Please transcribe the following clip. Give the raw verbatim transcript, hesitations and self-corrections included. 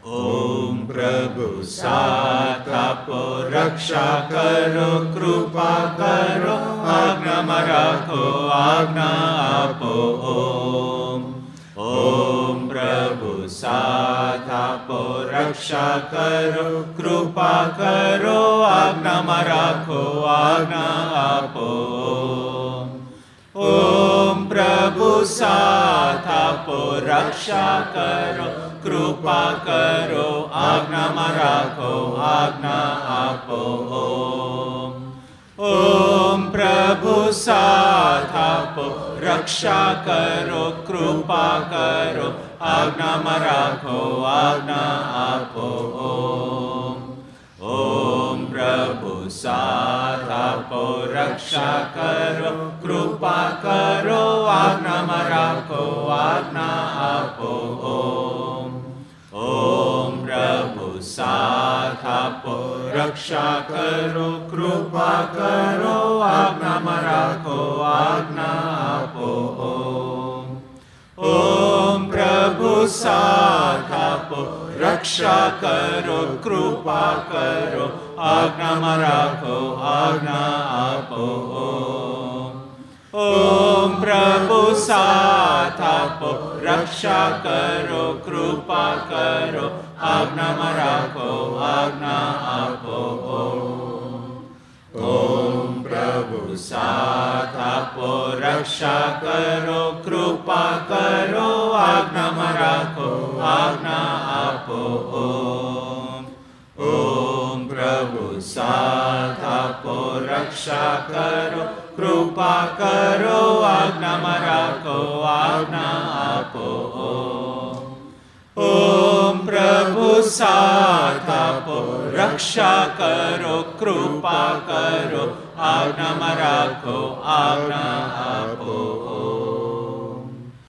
ઓમ પ્રભુ સાથ આપો, રક્ષા કરો, કૃપા કરો, આજ્ઞામાં રાખો, આજ્ઞા આપો. ઓમ ઓમ પ્રભુ સાથ આપો, રક્ષા કરો, કૃપા કરો, આજ્ઞામાં રાખો, આજ્ઞા આપો. ઓમ પ્રભુ સાથ આપો, રક્ષા કરો, કૃપા કરો, આજ્ઞામાં રાખો, આજ્ઞા આપો. ઓમ પ્રભુ સાથ આપો, રક્ષા કરો, કૃપા કરો, આજ્ઞામાં રાખો, આજ્ઞા આપો. ઓમ પ્રભુ સાથ આપો, રક્ષા કરો, કૃપા કરો, આજ્ઞામાં રાખો, આજ્ઞા આપો. ઓમ પ્રભુ સાથ આપો, રક્ષા કરો, કૃપા કરો, આજ્ઞામાં રાખો, આજ્ઞા આપો. ઓમ પ્રભુ સાથ આપો, રક્ષા કરો, કૃપા કરો, આજ્ઞામાં રાખો, આજ્ઞા આપો. ઓમ પ્રભુ સાથ આપો, રક્ષા કરો, કૃપા કરો, આજ્ઞામાં રાખો, આજ્ઞા આપો. ઓમ પ્રભુ સાથ આપો, રક્ષા કરો, કૃપા કરો, આજ્ઞામાં રાખો, આજ્ઞા આપો. ઓમ પ્રભુ સાથ આપો, રક્ષા કરો, કૃપા કરો, આજ્ઞામાં રાખો, આજ્ઞા આપો. ઓમ પ્રભુ સાથ આપો, રક્ષા કરો, કૃપા કરો, આજ્ઞામાં રાખો, આજ્ઞા આપો.